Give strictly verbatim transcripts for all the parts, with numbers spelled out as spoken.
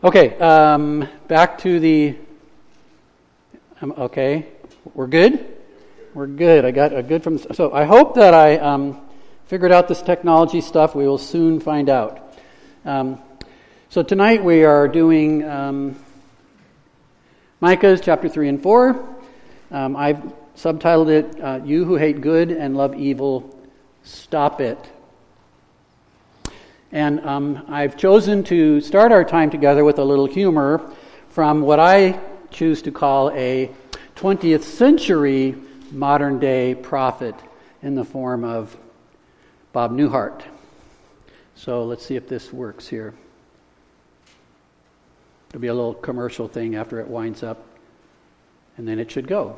Okay, um, back to the, um, okay, we're good? We're good. I got a good from, so I hope that I um, figured out this technology stuff. We will soon find out. Um, so tonight we are doing um, Micah's chapter three and four. Um, I've subtitled it, uh, You Who Hate Good and Love Evil, Stop It. And um, I've chosen to start our time together with a little humor from what I choose to call a twentieth century modern day prophet in the form of Bob Newhart. So let's see if this works here. There'll be a little commercial thing after it winds up, and then it should go.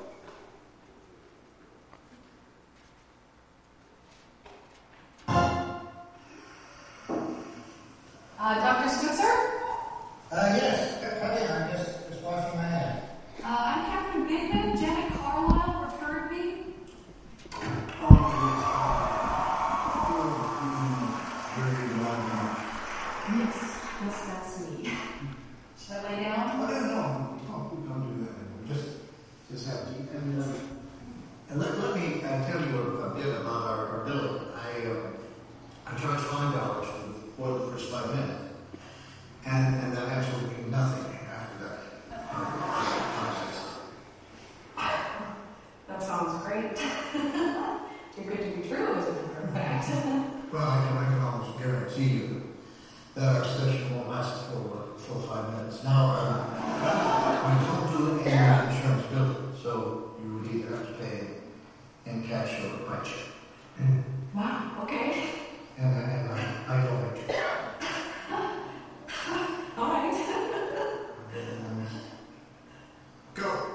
Uh, Doctor Switzer? Uh, yes, come in. I'm just, just washing my hands. Uh, I'm Catherine Bigman. Janet Carlisle referred me. Yes, yes, that's me. Should I lay down? Oh, no, no, don't, don't do that anymore. Just, just have tea. And, uh, and let, let me uh, tell you a, a bit about our, our billing. I, uh, I charge five dollars for the first five minutes. And, and that absolutely nothing after that process. That sounds great. Too good to be true, as a matter of fact. Well, I can, I can almost guarantee you that our session won't last for full five minutes. Now, uh, we don't do any insurance billing, so you would either have to pay in cash or by check. Wow, okay. And, and I, I don't let you. All right. Um, go.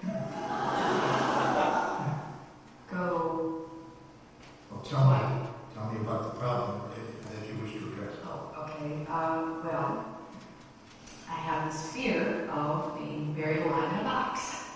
Go. Well, tell me, tell me about the problem that, that you wish to address. Oh, okay. Uh, well, I have this fear of being buried alive in a box.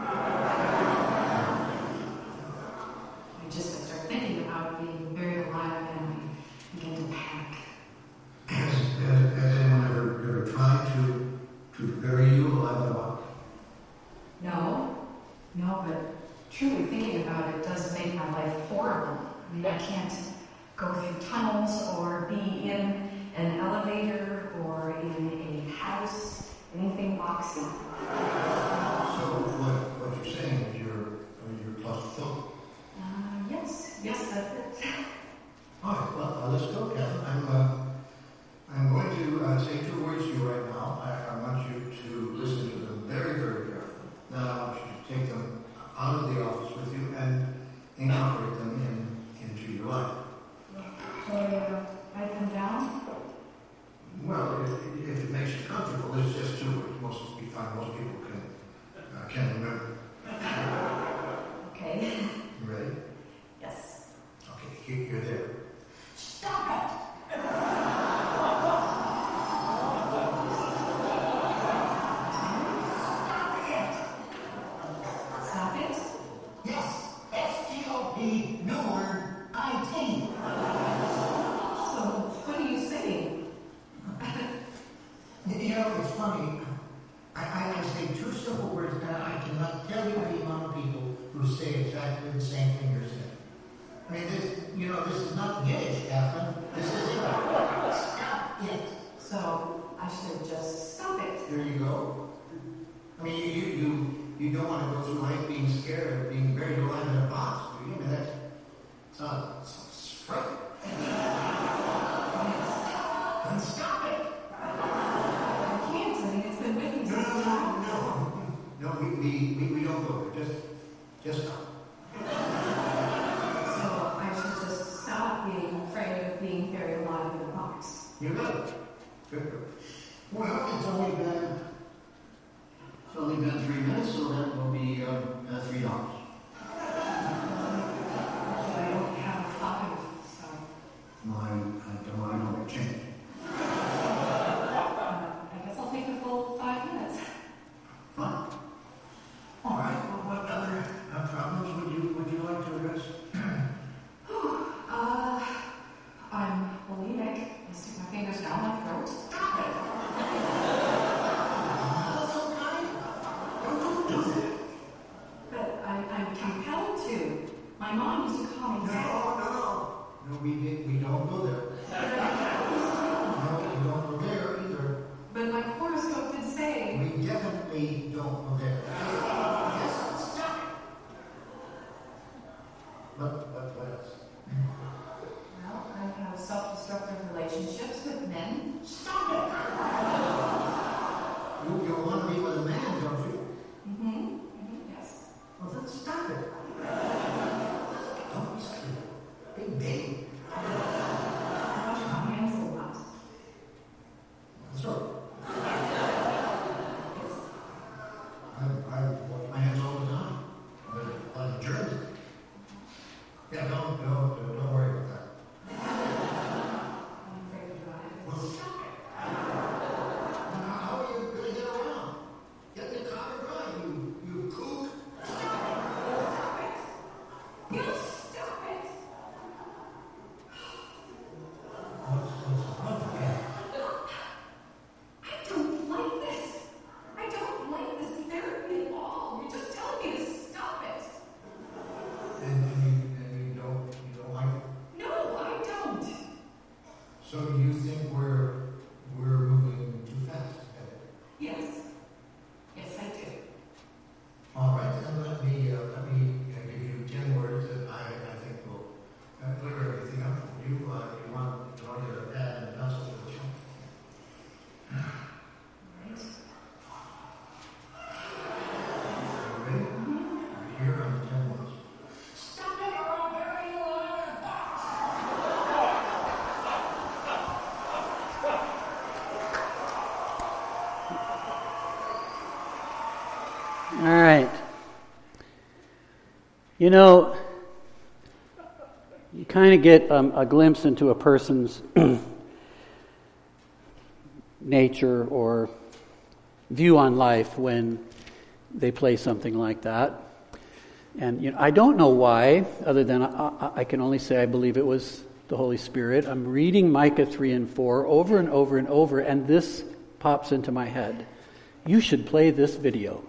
I just I start thinking about being buried alive and I begin to panic. Has, has, has anyone ever, ever tried to, to bury you alive in a box? No, no, but truly thinking about it does make my life horrible. I mean, I can't go through tunnels or be in an elevator or in a house, anything boxy. So what, what you're saying is you're, you're claustrophobic? Uh, yes, yes, that's it. All right, well, uh, let's go, Kevin. I'm, uh, I'm going to uh, say two words to you right now. I, I want you to listen to them very, very carefully. Then I want you to take them out of the office with you and incorporate them in, into your life. So, uh, write them down? Well, if, if it makes you comfortable, it's just two words. Most we find most people can uh, can remember. Okay. You ready? Yes. Okay, here, you're there. Stop it! Stop it? Yes, S T O P, new word, I T. So, what are you saying? You know, it's funny. I, I can say two simple words, and I cannot tell you the amount of people who say exactly the same thing you're saying. I mean, this, you know, this is not Yiddish, Catherine. This is it. Stop it. So, I should just stop it. There you go. I mean, you, you, you, you don't want to go through life being scared of being buried alive in a box, do you? I mean, that's sounds sounds frightening. Then stop it. I can't. I mean, it's been with me No, since no, time. no, no, no. We, we, we, we don't go there. Just, just stop. So, I should just stop being afraid of being buried alive in a box. You got it. Good. Well, it's only been, it's only been three minutes, so that will be uh, uh, three dollars. I don't have a five, so. No, I, I don't, I don't change. Uh, I guess I'll take the full five minutes. Fine. All right. Well, what other uh, problems would you would you like to address? uh, I'm bulimic. I stick my fingers down my All right. You know, you kind of get um, a glimpse into a person's nature or view on life when they play something like that. And you know, I don't know why, other than I, I can only say I believe it was the Holy Spirit. I'm reading Micah three and four over and over and over, and this pops into my head. You should play this video.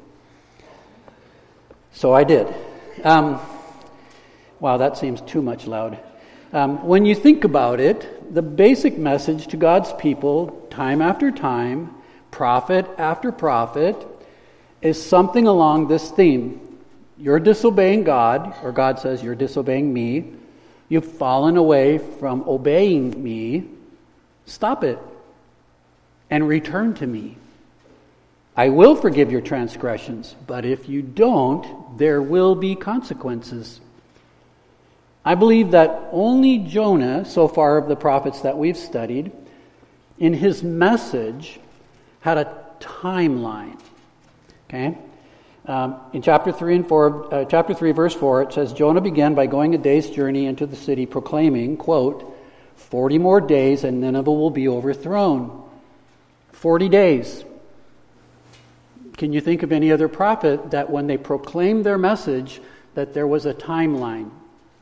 So I did. Um, wow, that seems too much loud. Um, when you think about it, the basic message to God's people, time after time, prophet after prophet, is something along this theme. You're disobeying God, or God says you're disobeying me. You've fallen away from obeying me. Stop it and return to me. I will forgive your transgressions, but if you don't, there will be consequences. I believe that only Jonah, so far of the prophets that we've studied, in his message had a timeline. Okay? Um, in chapter three and four, uh, chapter three, verse four, it says, Jonah began by going a day's journey into the city, proclaiming, quote, forty more days and Nineveh will be overthrown. Forty days. Can you think of any other prophet that when they proclaimed their message, that there was a timeline?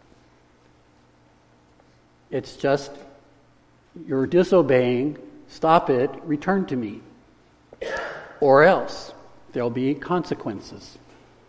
It's just, you're disobeying, stop it, return to me. Or else, there'll be consequences.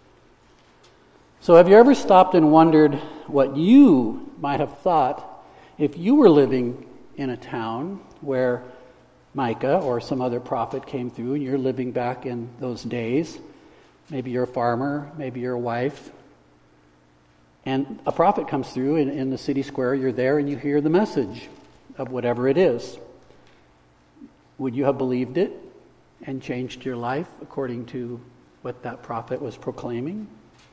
So have you ever stopped and wondered what you might have thought if you were living in a town where Micah or some other prophet came through and you're living back in those days? Maybe you're a farmer, maybe you're a wife. And a prophet comes through in, in the city square, you're there and you hear the message of whatever it is. Would you have believed it and changed your life according to what that prophet was proclaiming?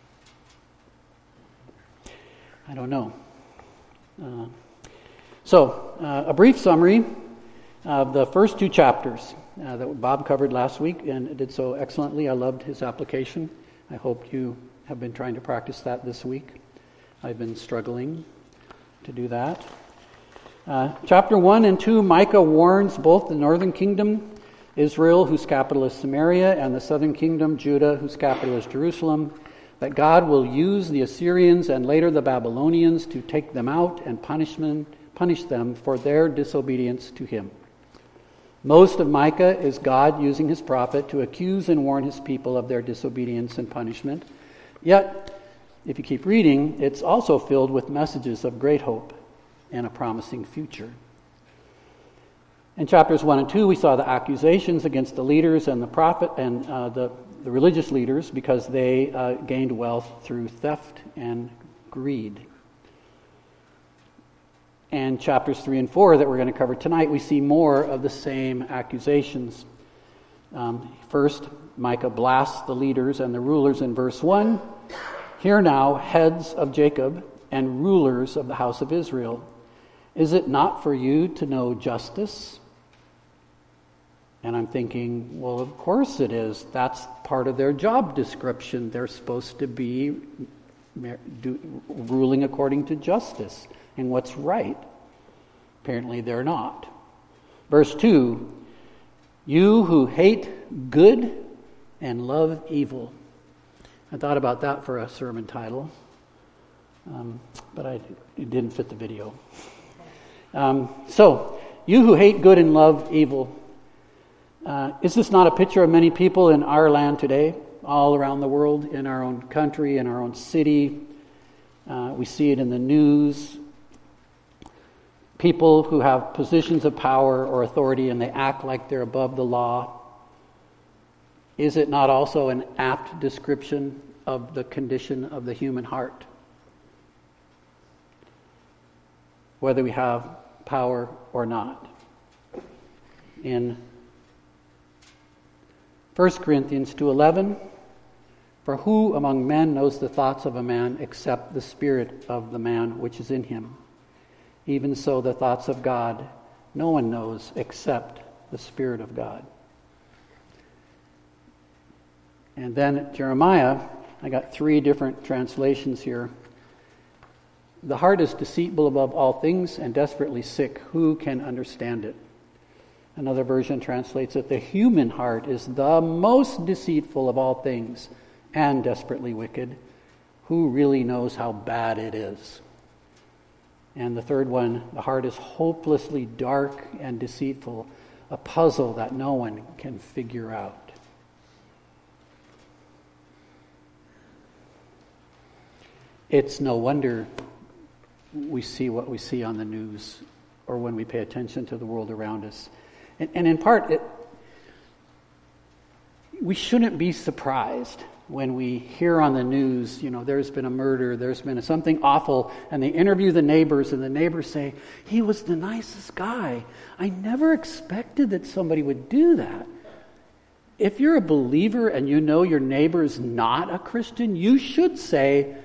I don't know. Uh, so, uh, a brief summary of the first two chapters uh, that Bob covered last week, and did so excellently. I loved his application. I hope you have been trying to practice that this week. I've been struggling to do that. Uh, chapter one and two, Micah warns both the northern kingdom, Israel, whose capital is Samaria, and the southern kingdom, Judah, whose capital is Jerusalem, that God will use the Assyrians and later the Babylonians to take them out and punishment, punish them for their disobedience to him. Most of Micah is God using his prophet to accuse and warn his people of their disobedience and punishment. Yet, if you keep reading, it's also filled with messages of great hope and a promising future. In chapters one and two, we saw the accusations against the leaders and the prophet and uh, the, the religious leaders because they uh, gained wealth through theft and greed. And chapters three and four that we're going to cover tonight, we see more of the same accusations. Um, first, Micah blasts the leaders and the rulers in verse one. Hear now, heads of Jacob and rulers of the house of Israel. Is it not for you to know justice? And I'm thinking, well, of course it is. That's part of their job description. They're supposed to be do, ruling according to justice and what's right. Apparently they're not. Verse two, you who hate good and love evil. I thought about that for a sermon title, um, but I, it didn't fit the video. Um, so, you who hate good and love evil. Uh, is this not a picture of many people in our land today, all around the world, in our own country, in our own city? Uh, we see it in the news. People who have positions of power or authority and they act like they're above the law. Is it not also an apt description of the condition of the human heart? Whether we have power or not. In First Corinthians two eleven, for who among men knows the thoughts of a man except the spirit of the man which is in him? Even so the thoughts of God no one knows except the Spirit of God. And then Jeremiah, I got three different translations here. The heart is deceitful above all things and desperately sick. Who can understand it? Another version translates it, the human heart is the most deceitful of all things and desperately wicked. Who really knows how bad it is? And the third one, the heart is hopelessly dark and deceitful, a puzzle that no one can figure out. It's no wonder we see what we see on the news or when we pay attention to the world around us. And, and in part, it, we shouldn't be surprised when we hear on the news, you know, there's been a murder, there's been something awful, and they interview the neighbors, and the neighbors say, he was the nicest guy. I never expected that somebody would do that. If you're a believer and you know your neighbor is not a Christian, you should say,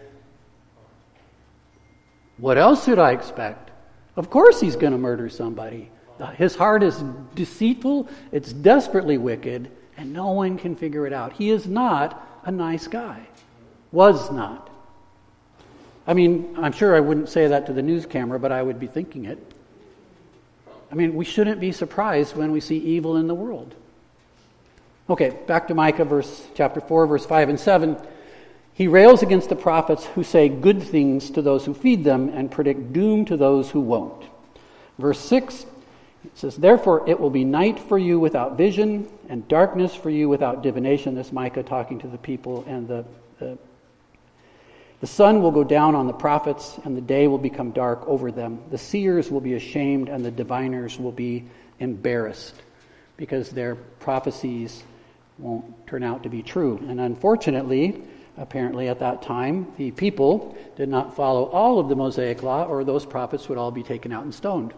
what else did I expect? Of course he's going to murder somebody. His heart is deceitful, it's desperately wicked, and no one can figure it out. He is not a nice guy. Was not. I mean, I'm sure I wouldn't say that to the news camera, but I would be thinking it. I mean, we shouldn't be surprised when we see evil in the world. Okay, back to Micah, verse chapter four, verse five and seven. He rails against the prophets who say good things to those who feed them and predict doom to those who won't. Verse six, it says, therefore it will be night for you without vision and darkness for you without divination. This Micah talking to the people. And the, the, the sun will go down on the prophets and the day will become dark over them. The seers will be ashamed and the diviners will be embarrassed because their prophecies won't turn out to be true. And unfortunately, apparently at that time, the people did not follow all of the Mosaic law, or those prophets would all be taken out and stoned.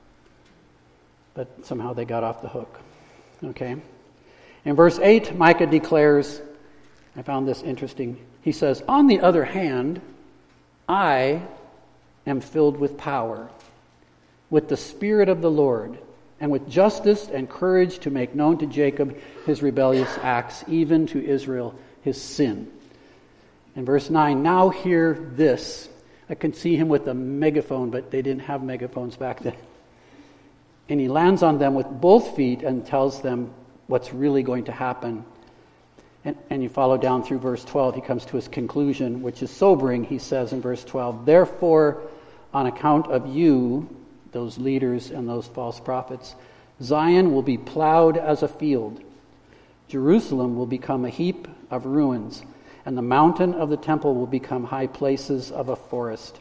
But somehow they got off the hook. Okay. In verse eight, Micah declares, I found this interesting. He says, on the other hand, I am filled with power, with the Spirit of the Lord, and with justice and courage to make known to Jacob his rebellious acts, even to Israel his sin. In verse nine, now hear this. I can see him with a megaphone, but they didn't have megaphones back then. And he lands on them with both feet and tells them what's really going to happen. And, and you follow down through verse twelve, he comes to his conclusion, which is sobering. He says in verse twelve, therefore, on account of you, those leaders and those false prophets, Zion will be plowed as a field. Jerusalem will become a heap of ruins, and the mountain of the temple will become high places of a forest.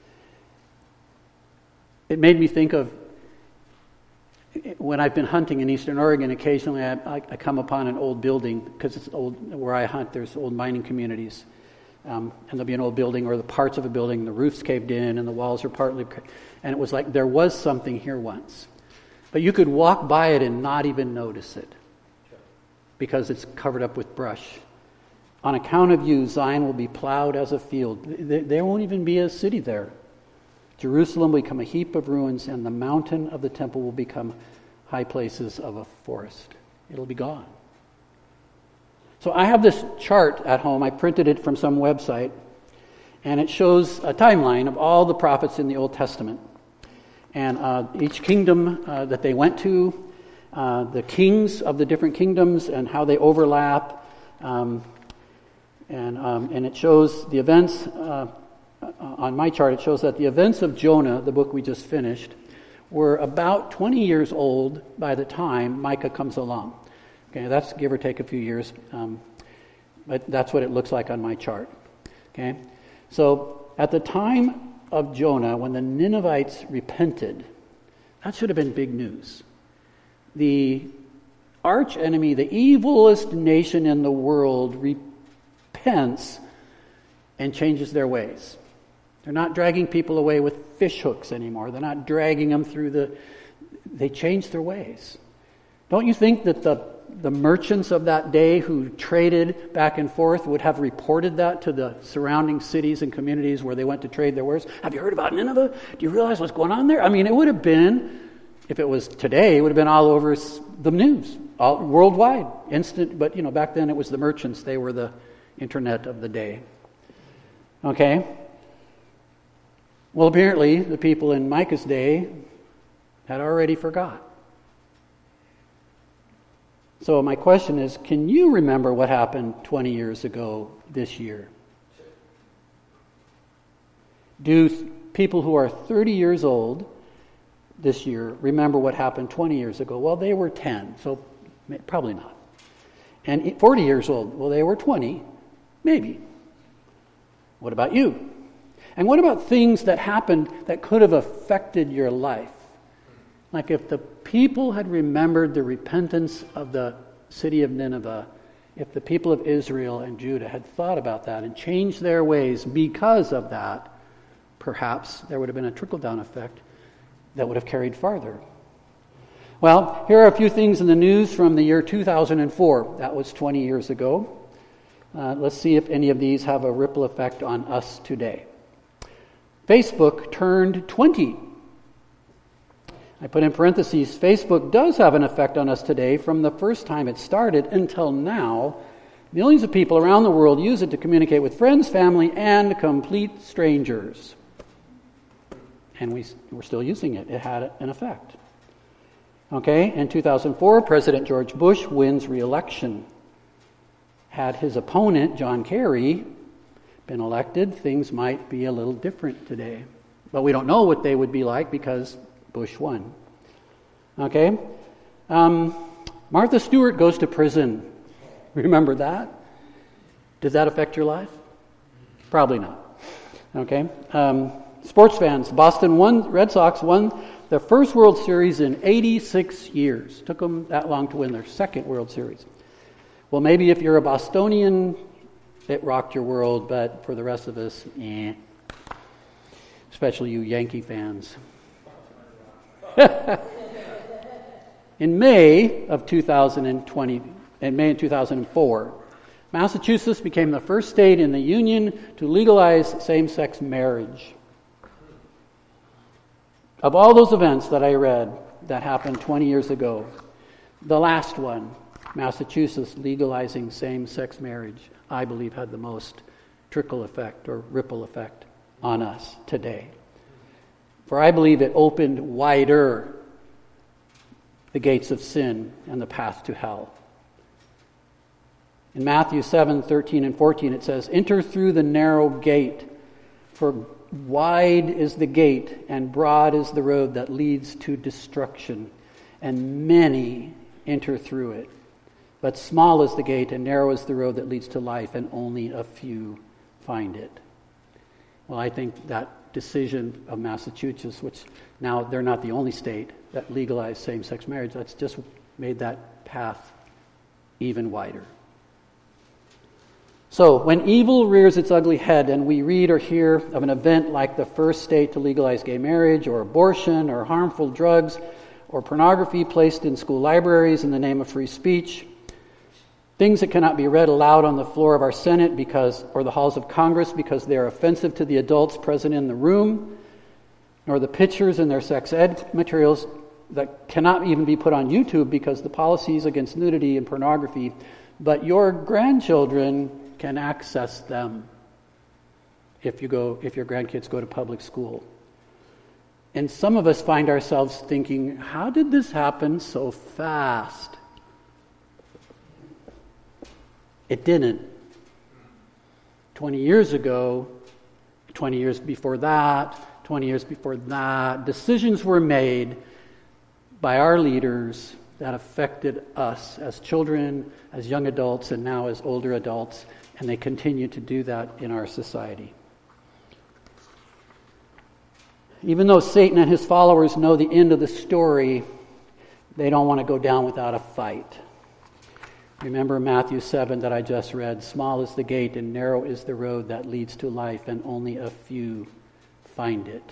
It made me think of when I've been hunting in Eastern Oregon. Occasionally I, I come upon an old building, because it's old where I hunt. There's old mining communities, um, and there'll be an old building or the parts of a building, the roof's caved in and the walls are partly, and it was like there was something here once, but you could walk by it and not even notice it because it's covered up with brush. On account of you, Zion will be plowed as a field. There won't even be a city there. Jerusalem will become a heap of ruins, and the mountain of the temple will become high places of a forest. It'll be gone. So I have this chart at home. I printed it from some website, and it shows a timeline of all the prophets in the Old Testament. And uh, each kingdom uh, that they went to, uh, the kings of the different kingdoms and how they overlap. Um, And um, and it shows the events, uh, on my chart, it shows that the events of Jonah, the book we just finished, were about twenty years old by the time Micah comes along. Okay, that's give or take a few years, um, but that's what it looks like on my chart. Okay, so at the time of Jonah, when the Ninevites repented, that should have been big news. The arch enemy, the evilest nation in the world, repented and changes their ways. They're not dragging people away with fish hooks anymore. They're not dragging them through the... They change their ways. Don't you think that the, the merchants of that day who traded back and forth would have reported that to the surrounding cities and communities where they went to trade their wares? Have you heard about Nineveh? Do you realize what's going on there? I mean, it would have been, if it was today, it would have been all over the news. all, worldwide, instant. But you know, back then it was the merchants; they were the internet of the day. Okay. Well, apparently the people in Micah's day had already forgot. So my question is, can you remember what happened twenty years ago this year? Do people who are thirty years old this year remember what happened twenty years ago? Well, they were ten, so probably not. And forty years old, well, they were twenty, maybe. What about you? And what about things that happened that could have affected your life? Like if the people had remembered the repentance of the city of Nineveh, if the people of Israel and Judah had thought about that and changed their ways because of that, perhaps there would have been a trickle-down effect that would have carried farther. Well, here are a few things in the news from the year two thousand four. That was twenty years ago. Uh, let's see if any of these have a ripple effect on us today. Facebook turned twenty. I put in parentheses, Facebook does have an effect on us today from the first time it started until now. Millions of people around the world use it to communicate with friends, family, and complete strangers. And we, we're still using it. It had an effect. Okay, in two thousand four, President George Bush wins re-election. Had his opponent, John Kerry, been elected, things might be a little different today. But we don't know what they would be like because Bush won. Okay? Um, Martha Stewart goes to prison. Remember that? Does that affect your life? Probably not. Okay? Um, sports fans, Boston won, Red Sox won their first World Series in eighty-six years. Took them that long to win their second World Series. Well, maybe if you're a Bostonian, it rocked your world, but for the rest of us, eh. Especially you Yankee fans. In May of two thousand twenty, in May of two thousand four, Massachusetts became the first state in the Union to legalize same-sex marriage. Of all those events that I read that happened twenty years ago, the last one, Massachusetts legalizing same-sex marriage, I believe had the most trickle effect or ripple effect on us today. For I believe it opened wider the gates of sin and the path to hell. In Matthew seven, thirteen and fourteen it says, "Enter through the narrow gate, for wide is the gate and broad is the road that leads to destruction, and many enter through it. But small is the gate and narrow is the road that leads to life, and only a few find it." Well, I think that decision of Massachusetts, which now they're not the only state that legalized same-sex marriage, that's just made that path even wider. So, when evil rears its ugly head and we read or hear of an event like the first state to legalize gay marriage or abortion or harmful drugs or pornography placed in school libraries in the name of free speech, things that cannot be read aloud on the floor of our Senate because, or the halls of Congress because they are offensive to the adults present in the room, nor the pictures in their sex ed materials that cannot even be put on YouTube because the policies against nudity and pornography, but your grandchildren can access them if you go, if your grandkids go to public school. And some of us find ourselves thinking, how did this happen so fast? It didn't. twenty years ago, twenty years before that, twenty years before that, decisions were made by our leaders that affected us as children, as young adults, and now as older adults, and they continue to do that in our society. Even though Satan and his followers know the end of the story, they don't want to go down without a fight. Remember Matthew seven that I just read, "Small is the gate and narrow is the road that leads to life, and only a few find it."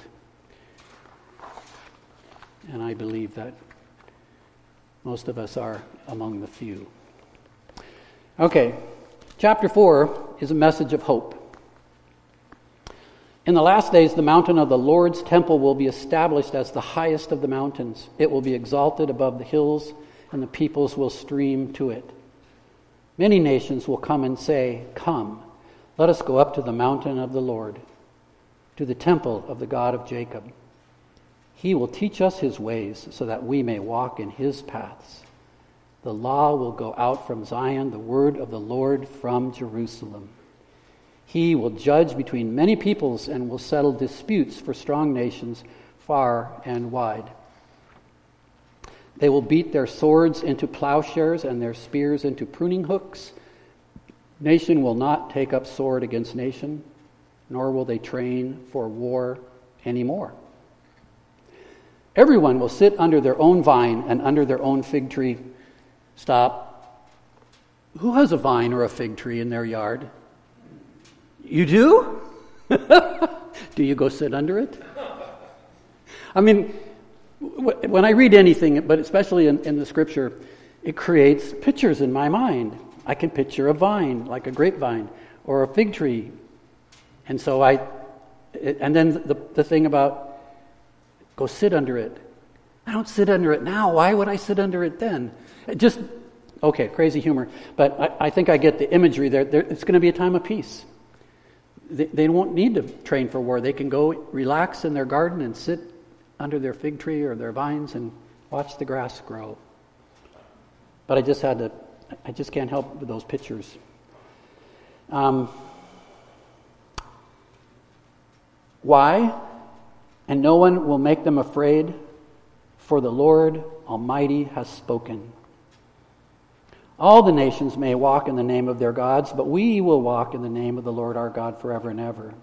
And I believe that most of us are among the few. Okay, chapter four is a message of hope. In the last days, the mountain of the Lord's temple will be established as the highest of the mountains. It will be exalted above the hills, and the peoples will stream to it. Many nations will come and say, "Come, let us go up to the mountain of the Lord, to the temple of the God of Jacob. He will teach us his ways so that we may walk in his paths. The law will go out from Zion, the word of the Lord from Jerusalem. He will judge between many peoples and will settle disputes for strong nations far and wide. They will beat their swords into plowshares and their spears into pruning hooks. Nation will not take up sword against nation, nor will they train for war anymore. Everyone will sit under their own vine and under their own fig tree." Stop. Who has a vine or a fig tree in their yard? You do? Do you go sit under it? I mean, when I read anything, but especially in, in the scripture, it creates pictures in my mind. I can picture a vine, like a grapevine, or a fig tree. And so I, and then the, the thing about go sit under it. I don't sit under it now. Why would I sit under it then? It just, okay, crazy humor. But I, I think I get the imagery there. there it's going to be a time of peace. They, they won't need to train for war. They can go relax in their garden and sit under their fig tree or their vines and watch the grass grow. But I just had to, I just can't help with those pictures. Um, why? And no one will make them afraid, for the Lord Almighty has spoken. All the nations may walk in the name of their gods, but we will walk in the name of the Lord our God forever and ever.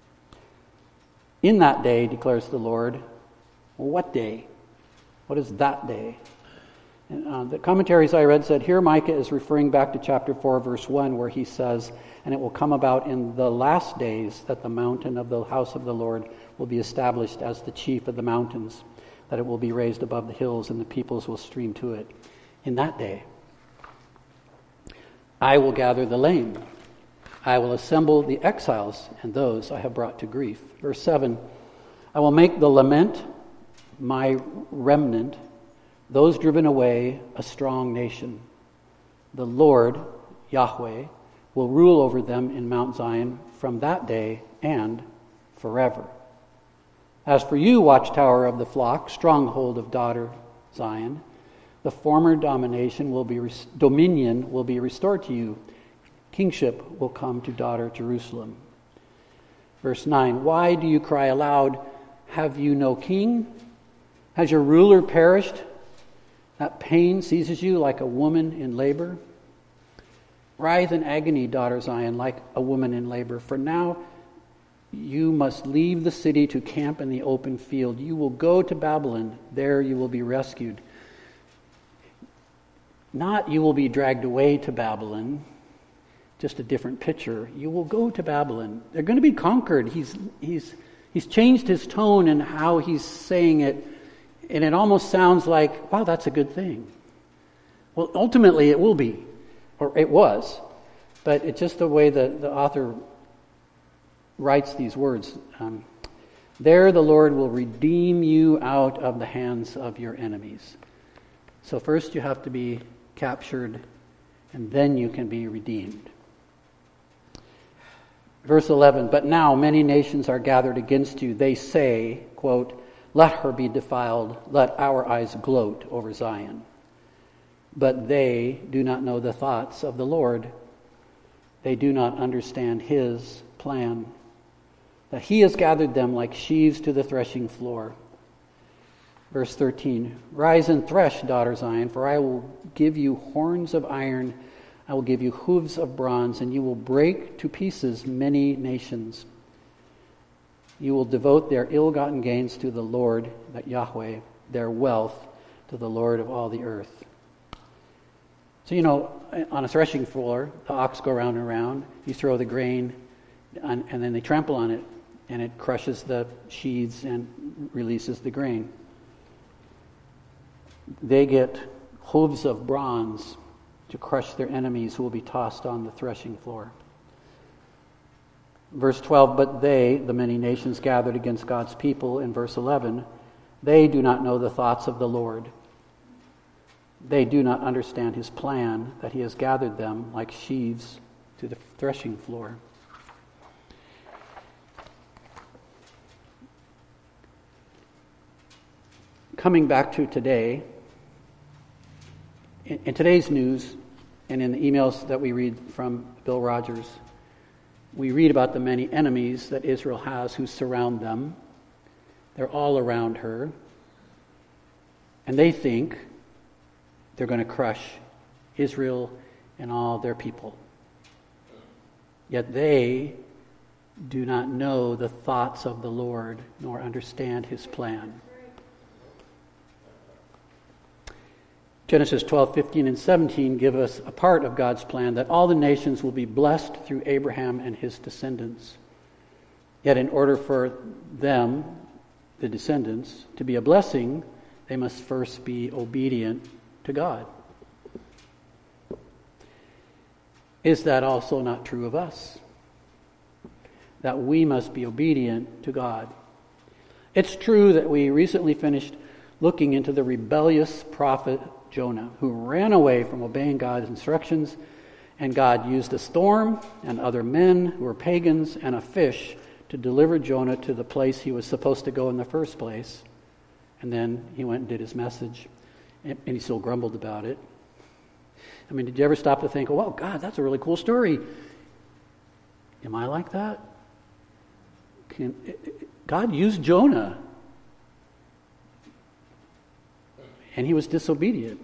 In that day, declares the Lord. Well, what day? What is that day? And, uh, the commentaries I read said here Micah is referring back to chapter four, verse one, where he says, "And it will come about in the last days that the mountain of the house of the Lord will be established as the chief of the mountains, that it will be raised above the hills, and the peoples will stream to it. In that day, I will gather the lame. I will assemble the exiles and those I have brought to grief." Verse seven, "I will make the lament my remnant, those driven away a strong nation. The Lord, Yahweh, will rule over them in Mount Zion from that day and forever. As for you, watchtower of the flock, stronghold of daughter Zion, the former domination will be dominion will be restored to you. Kingship will come to daughter Jerusalem." Verse nine, "Why do you cry aloud? Have you no king? Has your ruler perished? That pain seizes you like a woman in labor. Writhe in agony, daughter Zion, like a woman in labor. For now you must leave the city to camp in the open field. You will go to Babylon. There you will be rescued." Not you will be dragged away to Babylon, just a different picture. You will go to Babylon. They're going to be conquered. He's he's he's changed his tone and how he's saying it, and it almost sounds like, wow, that's a good thing. Well, ultimately it will be, or it was, but it's just the way the, the author writes these words. Um, there the Lord will redeem you out of the hands of your enemies. So first you have to be captured, and then you can be redeemed. Verse eleven, "But now many nations are gathered against you. They say," quote, "Let her be defiled. Let our eyes gloat over Zion. But they do not know the thoughts of the Lord. They do not understand his plan, that he has gathered them like sheaves to the threshing floor." Verse thirteen, "Rise and thresh, daughter Zion, for I will give you horns of iron. I will give you hooves of bronze, and you will break to pieces many nations. You will devote their ill-gotten gains to the Lord, that Yahweh, their wealth to the Lord of all the earth." So, you know, on a threshing floor, the ox go round and round. You throw the grain, and, and then they trample on it, and it crushes the sheaves and releases the grain. They get hooves of bronze to crush their enemies who will be tossed on the threshing floor. Verse twelve, "But they, the many nations gathered against God's people," in verse eleven, "they do not know the thoughts of the Lord. They do not understand his plan, that he has gathered them like sheaves to the threshing floor. Coming back to today, in, in today's news and in the emails that we read from Bill Rogers, we read about the many enemies that Israel has who surround them. They're all around her. And they think they're going to crush Israel and all their people. Yet they do not know the thoughts of the Lord nor understand his plan. Genesis twelve, fifteen, and seventeen give us a part of God's plan that all the nations will be blessed through Abraham and his descendants. Yet in order for them, the descendants, to be a blessing, they must first be obedient to God. Is that also not true of us? That we must be obedient to God. It's true that we recently finished looking into the rebellious prophet Jonah, who ran away from obeying God's instructions, and God used a storm and other men who were pagans and a fish to deliver Jonah to the place he was supposed to go in the first place. And then he went and did his message, and he still grumbled about it. I mean, did you ever stop to think, oh, wow, God, that's a really cool story. Am I like that? Can, God used Jonah, and he was disobedient.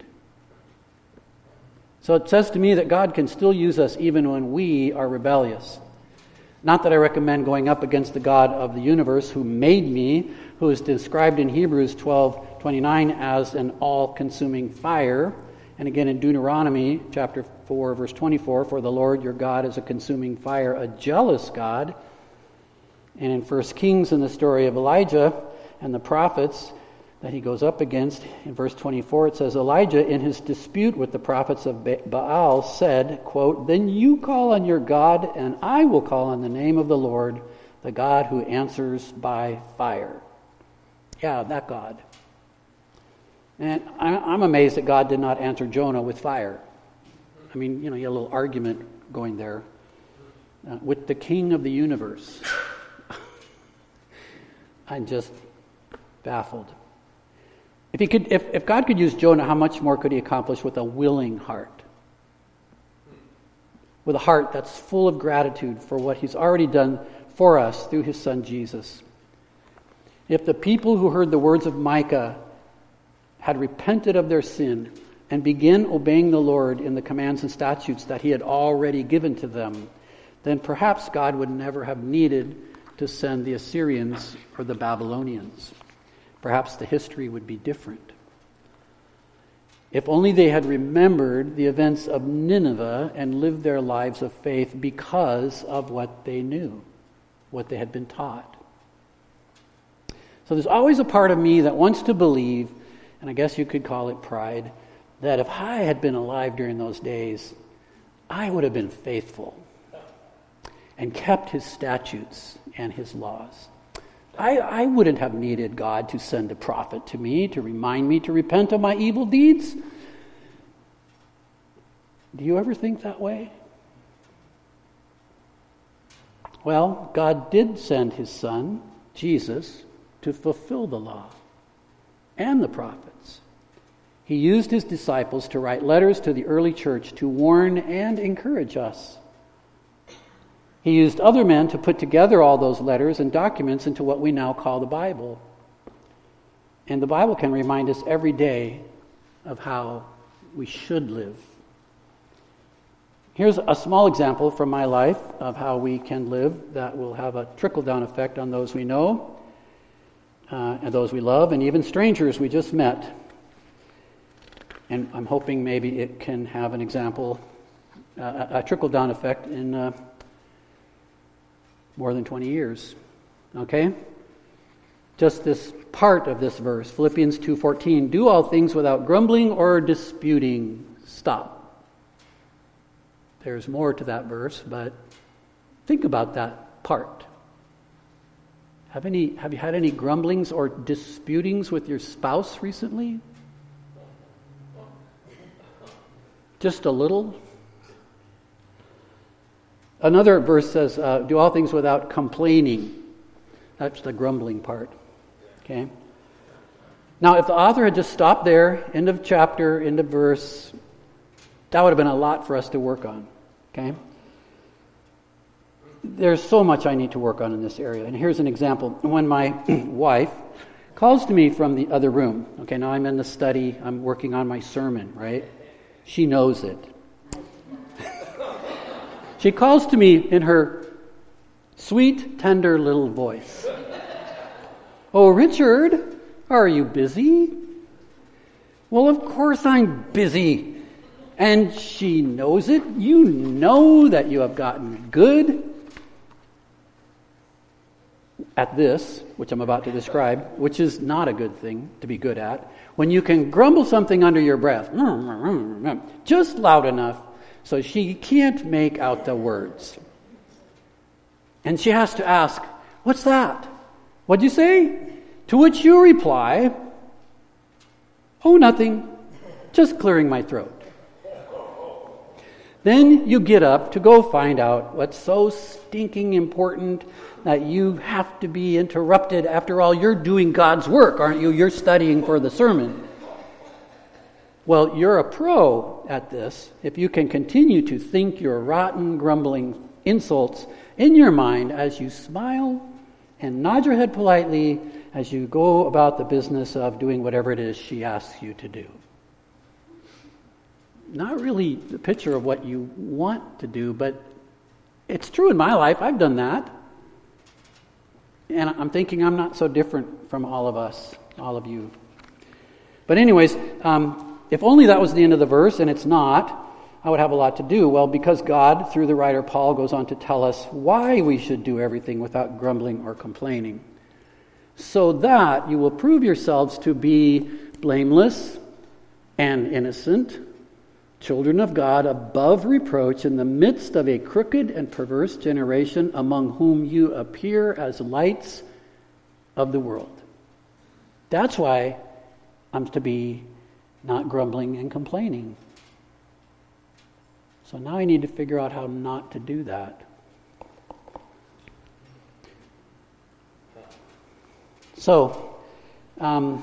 So it says to me that God can still use us even when we are rebellious. Not that I recommend going up against the God of the universe who made me, who is described in Hebrews twelve twenty-nine as an all-consuming fire. And again in Deuteronomy chapter four, verse twenty-four, for the Lord your God is a consuming fire, a jealous God. And in First Kings, in the story of Elijah and the prophets that he goes up against, in verse twenty-four, it says, Elijah, in his dispute with the prophets of Baal, said, quote, then you call on your God, and I will call on the name of the Lord, the God who answers by fire. Yeah, that God. And I'm amazed that God did not answer Jonah with fire. I mean, you know, you had a little argument going there uh, with the king of the universe. I'm just baffled. If he could, if, if God could use Jonah, how much more could he accomplish with a willing heart? With a heart that's full of gratitude for what he's already done for us through his son Jesus. If the people who heard the words of Micah had repented of their sin and began obeying the Lord in the commands and statutes that he had already given to them, then perhaps God would never have needed to send the Assyrians or the Babylonians. Perhaps the history would be different. If only they had remembered the events of Nineveh and lived their lives of faith because of what they knew, what they had been taught. So there's always a part of me that wants to believe, and I guess you could call it pride, that if I had been alive during those days, I would have been faithful and kept his statutes and his laws. I, I wouldn't have needed God to send a prophet to me to remind me to repent of my evil deeds. Do you ever think that way? Well, God did send his son, Jesus, to fulfill the law and the prophets. He used his disciples to write letters to the early church to warn and encourage us. He used other men to put together all those letters and documents into what we now call the Bible. And the Bible can remind us every day of how we should live. Here's a small example from my life of how we can live that will have a trickle-down effect on those we know, uh, and those we love, and even strangers we just met. And I'm hoping maybe it can have an example, uh, a trickle-down effect in uh, more than twenty years. Okay? Just this part of this verse, Philippians two fourteen, do all things without grumbling or disputing. Stop. There's more to that verse, but think about that part. Have any have you had any grumblings or disputings with your spouse recently? just a little. Another verse says, uh, do all things without complaining. That's the grumbling part. Okay? Now, if the author had just stopped there, end of chapter, end of verse, that would have been a lot for us to work on. Okay? There's so much I need to work on in this area. And here's an example. When my wife calls to me from the other room, okay, now I'm in the study, I'm working on my sermon, right? She knows it. She calls to me in her sweet, tender little voice. Oh, Richard, are you busy? Well, of course I'm busy. And she knows it. You know that you have gotten good at this, which I'm about to describe, which is not a good thing to be good at. When you can grumble something under your breath, just loud enough so she can't make out the words. And she has to ask, what's that? What'd you say? To which you reply, oh, nothing, just clearing my throat. Then you get up to go find out what's so stinking important that you have to be interrupted. After all, you're doing God's work, aren't you? You're studying for the sermon. Well, you're a pro at this if you can continue to think your rotten, grumbling insults in your mind as you smile and nod your head politely as you go about the business of doing whatever it is she asks you to do. Not really the picture of what you want to do, but it's true in my life. I've done that. And I'm thinking I'm not so different from all of us, all of you. But anyways, um, if only that was the end of the verse, and it's not, I would have a lot to do. Well, because God, through the writer Paul, goes on to tell us why we should do everything without grumbling or complaining. So that you will prove yourselves to be blameless and innocent, children of God, above reproach, in the midst of a crooked and perverse generation, among whom you appear as lights of the world. That's why I'm to be not grumbling and complaining. So now I need to figure out how not to do that. So, um,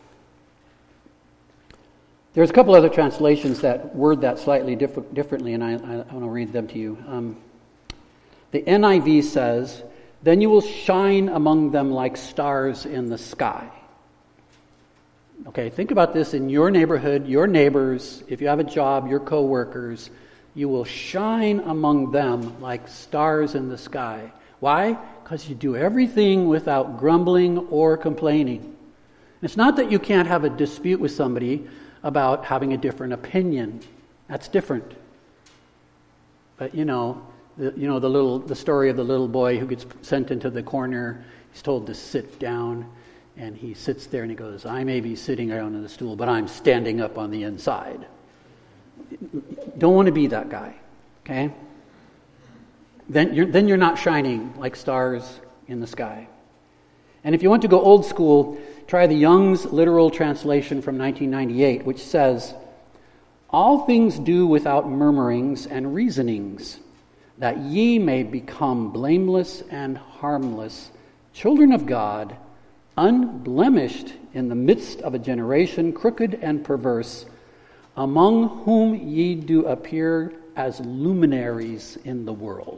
there's a couple other translations that word that slightly diff- differently, and I, I, I want to read them to you. Um, the N I V says, "Then you will shine among them like stars in the sky." Okay, think about this in your neighborhood, your neighbors, if you have a job, your co-workers. You will shine among them like stars in the sky. Why? Because you do everything without grumbling or complaining. It's not that you can't have a dispute with somebody about having a different opinion. That's different. But you know, the, you know the little the story of the little boy who gets sent into the corner. He's told to sit down, and he sits there and he goes, "I may be sitting down on the stool, but I'm standing up on the inside." Don't want to be that guy, okay? Then you're, then you're not shining like stars in the sky. And if you want to go old school, try the Young's literal translation from nineteen ninety-eight, which says, "All things do without murmurings and reasonings, that ye may become blameless and harmless, children of God, unblemished in the midst of a generation crooked and perverse, among whom ye do appear as luminaries in the world."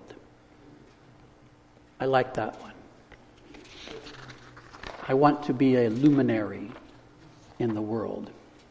I like that one. I want to be a luminary in the world.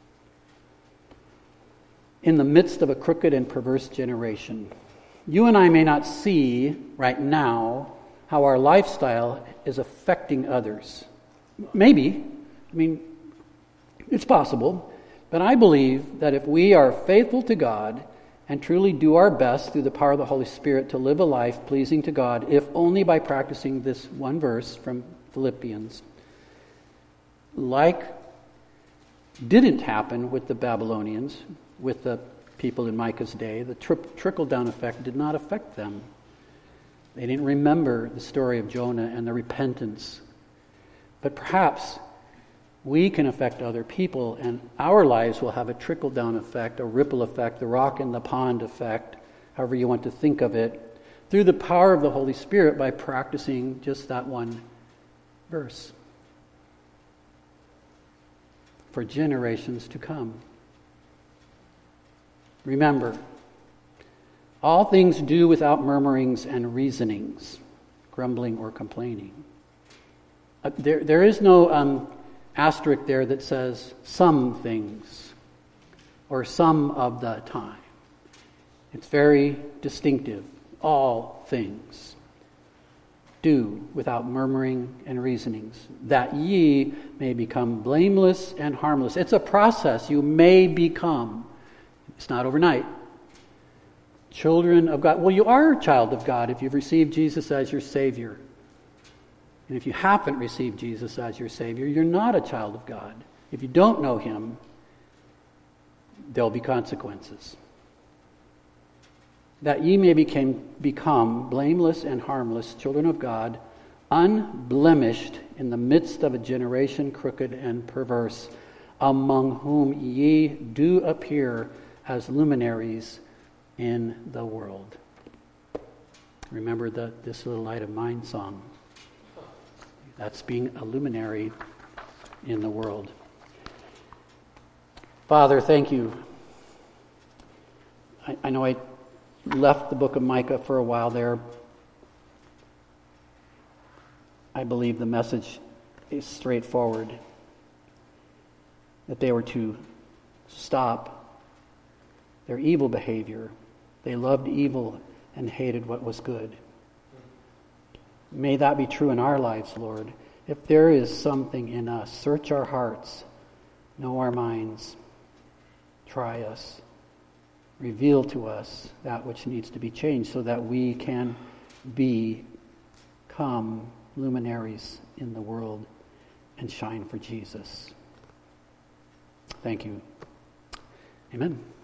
In the midst of a crooked and perverse generation. You and I may not see right now how our lifestyle is affecting others. Maybe. I mean, it's possible. But I believe that if we are faithful to God and truly do our best through the power of the Holy Spirit to live a life pleasing to God, if only by practicing this one verse from Philippians, like didn't happen with the Babylonians, with the people in Micah's day, the tri- trickle-down effect did not affect them. They didn't remember the story of Jonah and the repentance. But perhaps we can affect other people, and our lives will have a trickle-down effect, a ripple effect, the rock in the pond effect, however you want to think of it, through the power of the Holy Spirit by practicing just that one verse for generations to come. Remember, all things do without murmurings and reasonings, grumbling or complaining. Uh, there, there is no um, asterisk there that says some things or some of the time. It's very distinctive. All things do without murmuring and reasonings, that ye may become blameless and harmless. It's a process. You may become. It's not overnight. Children of God. Well, you are a child of God if you've received Jesus as your Savior. And if you haven't received Jesus as your Savior, you're not a child of God. If you don't know Him, there'll be consequences. That ye may became, become blameless and harmless, children of God, unblemished in the midst of a generation crooked and perverse, among whom ye do appear as luminaries in the world. Remember the This Little Light of Mine song. That's being a luminary in the world. Father, thank you. I, I know I left the book of Micah for a while there. I believe the message is straightforward. That they were to stop their evil behavior. They loved evil and hated what was good. May that be true in our lives, Lord. If there is something in us, search our hearts, know our minds, try us, reveal to us that which needs to be changed so that we can become luminaries in the world and shine for Jesus. Thank you. Amen.